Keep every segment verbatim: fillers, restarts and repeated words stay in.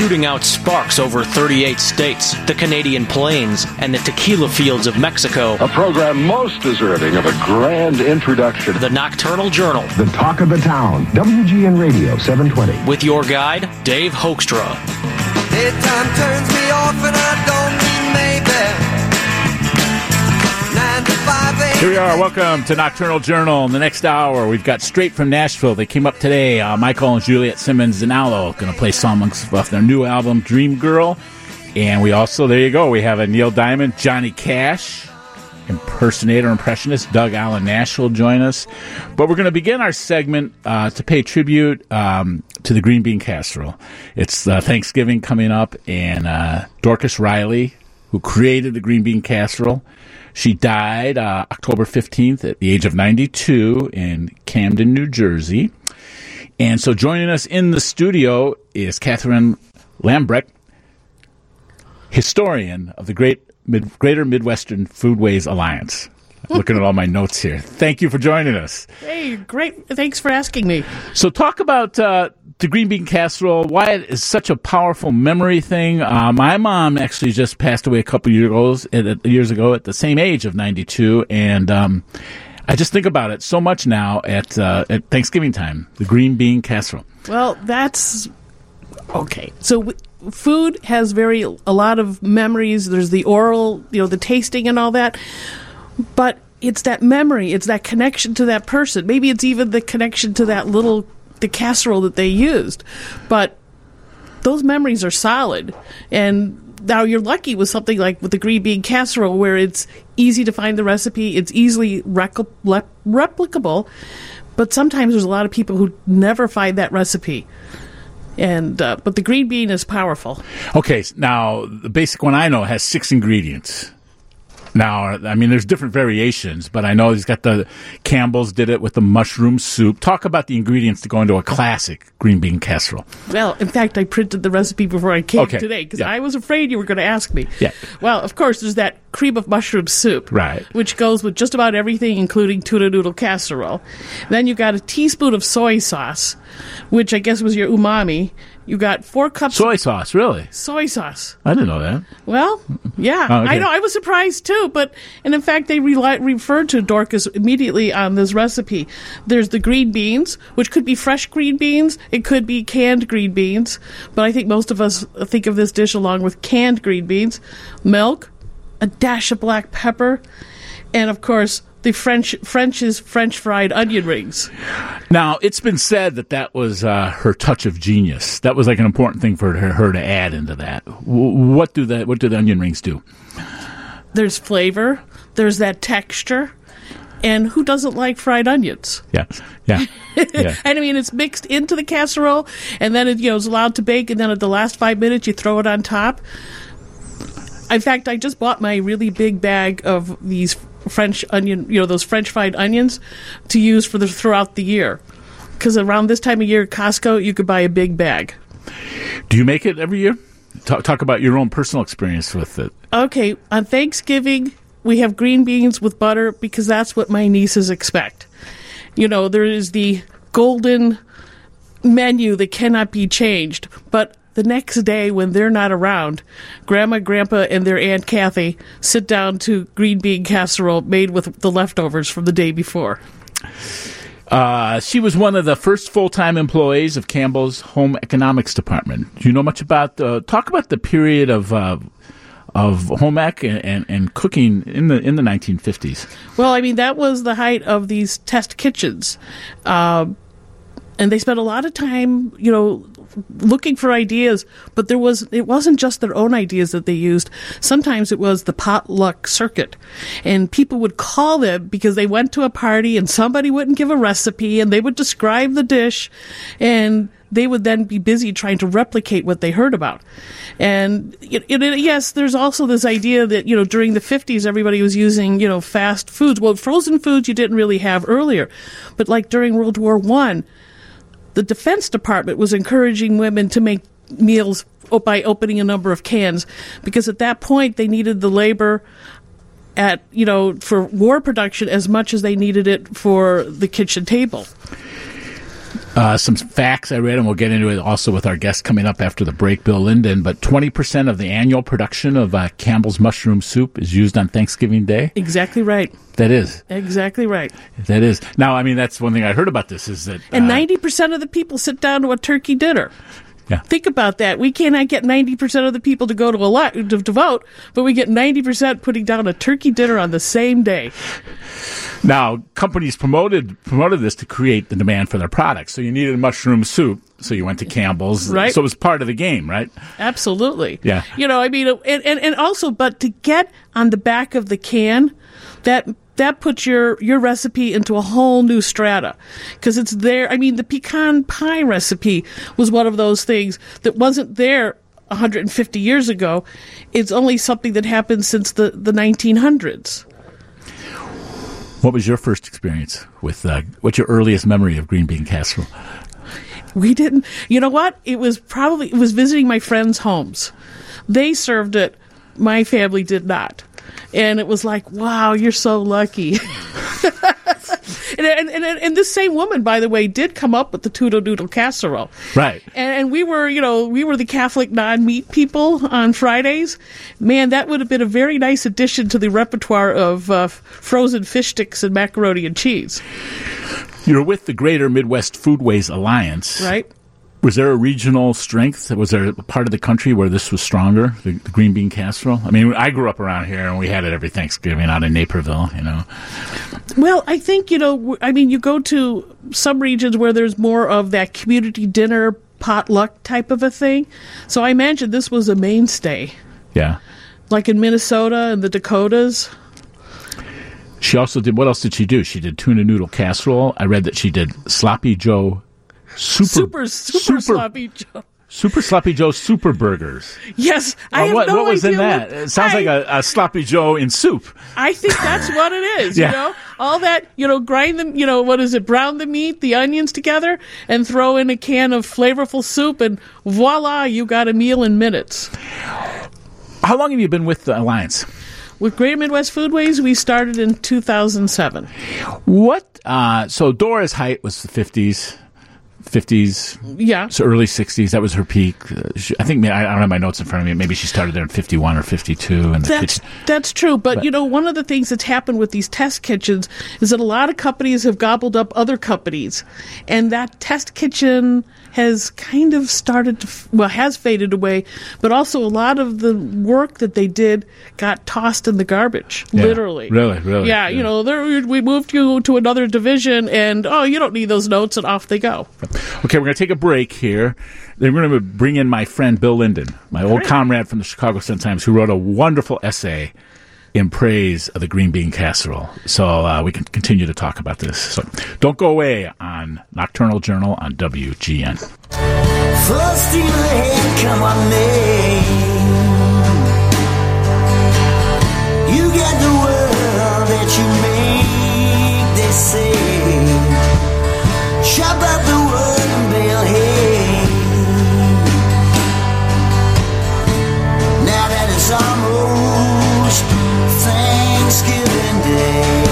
shooting out sparks over thirty-eight states, the Canadian Plains, and the tequila fields of Mexico. A program most deserving of a grand introduction. The Nocturnal Journal. The talk of the town. W G N Radio seven twenty. With your guide, Dave Hoekstra. Daytime turns me off and I don't mean maybe. Nine to five a.m. Here we are. Welcome to Nocturnal Journal. In the next hour, we've got straight from Nashville. They came up today. Uh, Michael and Juliet Simmons and Aloe going to play songs off their new album, Dream Girl. And we also, there you go, we have a Neil Diamond, Johnny Cash, impersonator, impressionist, Doug Allen Nash will join us. But we're going to begin our segment uh, to pay tribute um, to the green bean casserole. It's uh, Thanksgiving coming up, and uh, Dorcas Riley, who created the green bean casserole, she died uh, October fifteenth at the age of ninety-two in Camden, New Jersey. And so joining us in the studio is Catherine Lambrecht, historian of the Great Mid- Greater Midwestern Foodways Alliance. Looking at all my notes here. Thank you for joining us. Hey, great. Thanks for asking me. So talk about uh, the green bean casserole, why it is such a powerful memory thing. Uh, my mom actually just passed away a couple years ago, years ago at the same age of ninety-two, and um, I just think about it so much now at, uh, at Thanksgiving time, the green bean casserole. Well, that's... Okay. So... W- Food has very a lot of memories. There's the oral, you know, the tasting and all that. But it's that memory. It's that connection to that person. Maybe it's even the connection to that little, the casserole that they used. But those memories are solid. And now you're lucky with something like with the green bean casserole where it's easy to find the recipe. It's easily rec- le- replicable. But sometimes there's a lot of people who never find that recipe. And uh, but the green bean is powerful. Okay, now the basic one I know has six ingredients. Now, I mean, there's different variations, but I know he's got the Campbell's did it with the mushroom soup. Talk about the ingredients to go into a classic green bean casserole. Well, in fact, I printed the recipe before I came okay. today because yeah. I was afraid you were going to ask me. Yeah. Well, of course, there's that cream of mushroom soup, right, which goes with just about everything, including tuna noodle casserole. Then you got a teaspoon of soy sauce, which I guess was your umami. You got four cups soy of sauce, really? Soy sauce. I didn't know that. Well, yeah, oh, okay. I know. I was surprised too, but and in fact, they re- referred to Dorcas immediately on this recipe. There's the green beans, which could be fresh green beans. It could be canned green beans, but I think most of us think of this dish along with canned green beans, milk, a dash of black pepper, and of course, the French French's French fried onion rings. Now, it's been said that that was uh, her touch of genius. That was like an important thing for her, her to add into that. W- what do the what do the onion rings do? There's flavor. There's that texture. And who doesn't like fried onions? Yeah, yeah, yeah. And I mean, it's mixed into the casserole, and then it you know is allowed to bake, and then at the last five minutes you throw it on top. In fact, I just bought my really big bag of these French onion, you know, those French fried onions to use for the throughout the year. Because around this time of year at Costco, you could buy a big bag. Do you make it every year? Talk, talk about your own personal experience with it. Okay, on Thanksgiving, we have green beans with butter because that's what my nieces expect. You know, there is the golden menu that cannot be changed, but the next day, when they're not around, Grandma, Grandpa, and their Aunt Kathy sit down to green bean casserole made with the leftovers from the day before. Uh, she was one of the first full-time employees of Campbell's Home Economics Department. Do you know much about, uh, talk about the period of uh, of home ec and, and, and cooking in the in the nineteen fifties? Well, I mean, that was the height of these test kitchens. Uh, and they spent a lot of time, you know, looking for ideas, but there was it wasn't just their own ideas that they used. Sometimes it was the potluck circuit, and people would call them because they went to a party and somebody wouldn't give a recipe, and they would describe the dish, and they would then be busy trying to replicate what they heard about. And it, it, yes, there's also this idea that, you know, during the fifties, everybody was using, you know, fast foods. Well, frozen foods you didn't really have earlier, but like during World War One, the Defense Department was encouraging women to make meals by opening a number of cans, because at that point they needed the labor at, you know, for war production as much as they needed it for the kitchen table. Uh, some facts I read, and we'll get into it also with our guest coming up after the break, Bill Linden. But twenty percent of the annual production of uh, Campbell's mushroom soup is used on Thanksgiving Day. Exactly right. That is. Exactly right. That is. Now, I mean, that's one thing I heard about this is that... And uh, ninety percent of the people sit down to a turkey dinner. Yeah. Think about that. We cannot get ninety percent of the people to go to, a lot, to, to vote, but we get ninety percent putting down a turkey dinner on the same day. Now, companies promoted promoted this to create the demand for their products. So you needed a mushroom soup, so you went to Campbell's. Right. So it was part of the game, right? Absolutely. Yeah. You know, I mean, and, and, and also, but to get on the back of the can, that that puts your, your recipe into a whole new strata. Because it's there. I mean, the pecan pie recipe was one of those things that wasn't there one hundred fifty years ago. It's only something that happened since the, the nineteen hundreds. What was your first experience with, uh, what's your earliest memory of green bean casserole? We didn't, you know what? It was probably, it was visiting my friends' homes. They served it. My family did not. And it was like, wow, you're so lucky. and, and, and, and this same woman, by the way, did come up with the Toodle Doodle casserole. Right. And, and we were, you know, we were the Catholic non-meat people on Fridays. Man, that would have been a very nice addition to the repertoire of uh, frozen fish sticks and macaroni and cheese. You're with the Greater Midwest Foodways Alliance. Right. Was there a regional strength? Was there a part of the country where this was stronger, the, the green bean casserole? I mean, I grew up around here, and we had it every Thanksgiving out in Naperville, you know. Well, I think, you know, I mean, you go to some regions where there's more of that community dinner, potluck type of a thing. So I imagine this was a mainstay. Yeah. Like in Minnesota and the Dakotas. She also did, what else did she do? She did tuna noodle casserole. I read that she did Sloppy Joe Super, super, super, super sloppy Joe. Super Sloppy Joe Super Burgers. Yes, I well, have what, no what was idea in that? What, it sounds I, like a, a Sloppy Joe in soup. I think that's what it is. Yeah. You know, all that, you know, grind them. You know, what is it? Brown the meat, the onions together, and throw in a can of flavorful soup, and voila, you got a meal in minutes. How long have you been with the Alliance? With Greater Midwest Foodways, we started in two thousand seven. What? Uh, so Dora's height was the fifties. fifties, yeah, so early sixties. That was her peak. Uh, she, I think I don't have my notes in front of me. Maybe she started there in fifty-one or fifty-two. In the that's kitchen. that's true. But, but you know, one of the things that's happened with these test kitchens is that a lot of companies have gobbled up other companies, and that test kitchen has kind of started to, well, has faded away. But also, a lot of the work that they did got tossed in the garbage, yeah, literally. Really, really. Yeah, yeah. You know, we moved you to another division, and oh, you don't need those notes, and off they go. Okay, we're going to take a break here. Then we're going to bring in my friend Bill Linden, my old Great. comrade from the Chicago Sun-Times, who wrote a wonderful essay in praise of the green bean casserole. So uh, we can continue to talk about this. So don't go away on Nocturnal Journal on W G N. Full steam ahead, come on, May. You get the world that you make, they say. Chop up the wood and bale hay. Now that it's almost Thanksgiving Day.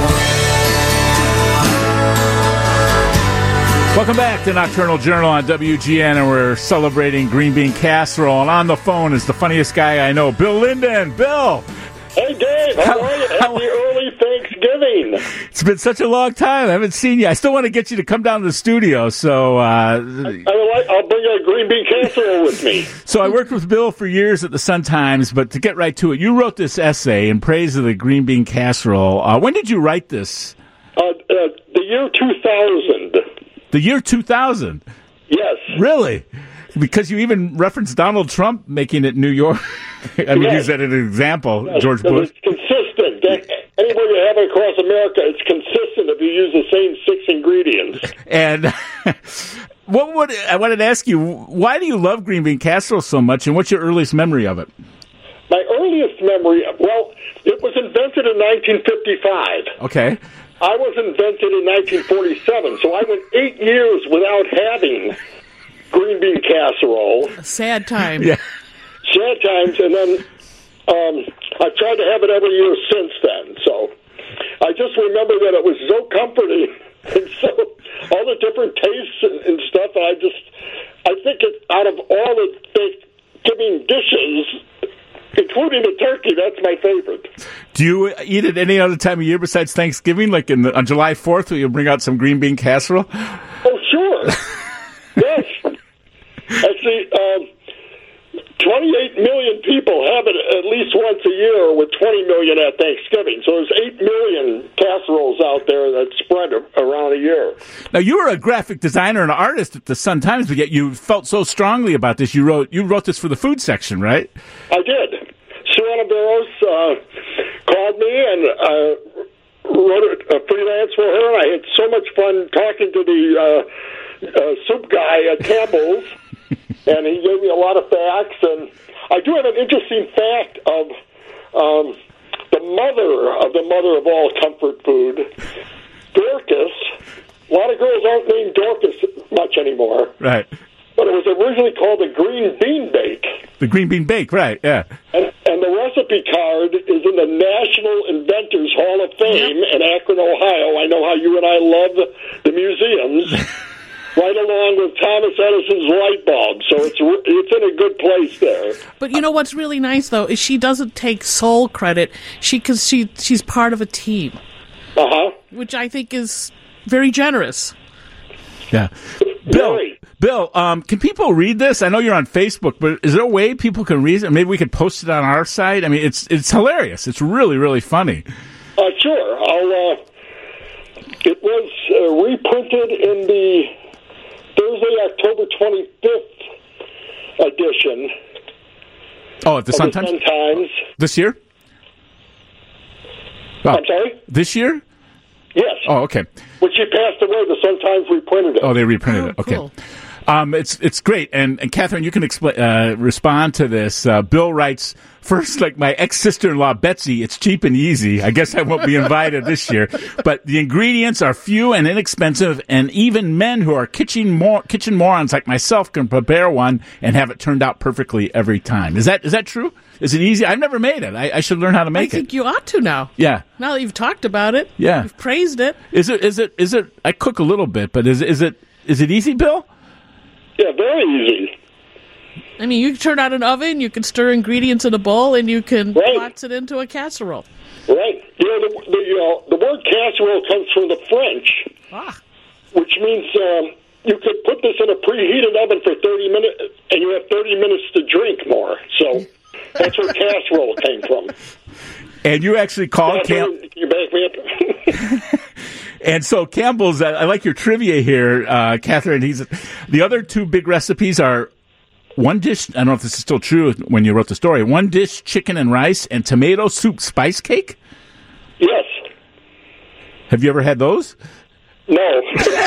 Welcome back to Nocturnal Journal on W G N, and we're celebrating green bean casserole. And on the phone is the funniest guy I know, Bill Linden. Bill! Hey, Dave, how, how are you? Happy early Thanksgiving. It's been such a long time. I haven't seen you. I still want to get you to come down to the studio. So, uh, I, I, I'll bring a green bean casserole with me. So I worked with Bill for years at the Sun-Times, but to get right to it, you wrote this essay in praise of the green bean casserole. Uh, when did you write this? Uh, uh, the year two thousand. The year two thousand? Yes. Really? Because you even referenced Donald Trump making it New York. I mean, yes. use that as an example, yes. George Bush. It's consistent. That, anywhere you have it across America, it's consistent if you use the same six ingredients. And what would I wanted to ask you, why do you love green bean casserole so much, and what's your earliest memory of it? My earliest memory, well, it was invented in nineteen fifty-five. Okay. I was invented in nineteen forty-seven, so I went eight years without having green bean casserole. A sad time. Yeah. Sad times, and then um, I've tried to have it every year since then. So I just remember that it was so comforting and so all the different tastes and, and stuff. And I just, I think it, out of all the Thanksgiving dishes, including the turkey, that's my favorite. Do you eat it any other time of year besides Thanksgiving, like in the, on July fourth, where you bring out some green bean casserole? Oh, sure. Yes. Actually, um, twenty-eight million people have it at least once a year, with twenty million at Thanksgiving. So there's eight million casseroles out there that spread around a year. Now, you were a graphic designer and an artist at the Sun-Times, but yet you felt so strongly about this. You wrote you wrote this for the food section, right? I did. Sue Barros uh, called me and uh, wrote a, a freelance for her, and I had so much fun talking to the uh, uh, soup guy at Campbell's. And he gave me a lot of facts, and I do have an interesting fact of um, the mother of the mother of all comfort food, Dorcas. A lot of girls aren't named Dorcas much anymore. Right. But it was originally called the green bean bake. The green bean bake, right, yeah. And, and the recipe card is in the National Inventors Hall of Fame in Akron, Ohio. I know how you and I love the museums. Right along with Thomas Edison's light bulb, so it's it's in a good place there. But you know what's really nice though is she doesn't take sole credit. She because she she's part of a team, uh huh, which I think is very generous. Yeah, Bill. Bill, um, can people read this? I know you're on Facebook, but is there a way people can read it? Maybe we could post it on our site. I mean, it's it's hilarious. It's really really funny. Uh, sure, I'll. Uh, it was uh, reprinted in the Thursday, October twenty-fifth edition. Oh, at the Sun-Times? Sun-Times. This year? Oh. I'm sorry? This year? Yes. Oh, okay. When she passed away, the Sun-Times reprinted it. Oh, they reprinted Oh, it. Okay. cool. Um, it's it's great, and, and Catherine, you can expl- uh, respond to this. Uh, Bill writes, first, like my ex-sister-in-law, Betsy, it's cheap and easy. I guess I won't be invited this year. But the ingredients are few and inexpensive, and even men who are kitchen, mor- kitchen morons like myself can prepare one and have it turned out perfectly every time. Is that is that true? Is it easy? I've never made it. I, I should learn how to make I it. think you ought to now. Yeah. Now that you've talked about it. Yeah. You've praised it. Is it? Is it? Is it? I cook a little bit, but is is it? Is it easy, Bill? Yeah, very easy. I mean, you can turn out an oven, you can stir ingredients in a bowl, and you can Right. box it into a casserole. Right. You know, the, the, you know, the word casserole comes from the French, Ah. which means um, you could put this in a preheated oven for thirty minutes, and you have thirty minutes to drink more. So that's where casserole came from. And you actually called Camp. You back me up. And so Campbell's, I, I like your trivia here, uh, Catherine. He's the other two big recipes are one dish. I don't know if this is still true when you wrote the story. One dish chicken and rice and tomato soup spice cake. Yes. Have you ever had those? No.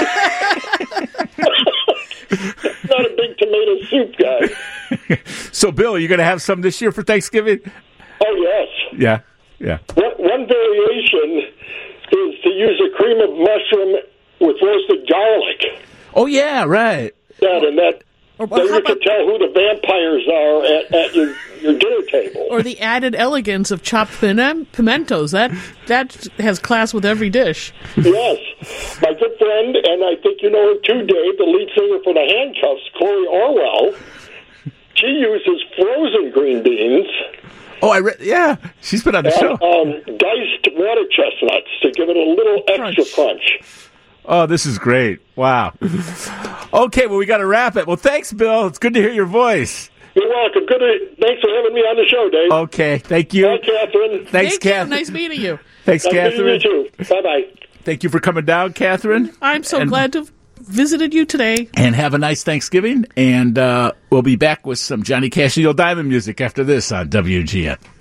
Not a big tomato soup guy. So, Bill, are you going to have some this year for Thanksgiving? Oh yes. Yeah, yeah. One, one variation is to use a cream of mushroom with roasted garlic. Oh, yeah, right. That and that. Or, Then or how you can about, tell who the vampires are at, at your, your dinner table. or the added elegance of chopped pime- pimentos. That that has class with every dish. Yes. My good friend, and I think you know her too, Dave, the lead singer for the Handcuffs, Corey Orwell, she uses frozen green beans. Oh, I read. Yeah, she's been on the show. And, um, diced water chestnuts to give it a little extra Crunch. crunch. Oh, this is great. Wow. Okay, well, we got to wrap it. Well, thanks, Bill. It's good to hear your voice. You're welcome. Good. To, thanks for having me on the show, Dave. Okay, thank you. Bye, Catherine. Thanks, Thank you. Catherine. Nice meeting you. Thanks, Nice meeting Catherine. you too. Bye-bye. Thank you for coming down, Catherine. I'm so And- glad to have visited you today. And have a nice Thanksgiving. And uh, we'll be back with some Johnny Cash and Neil Diamond music after this on W G N.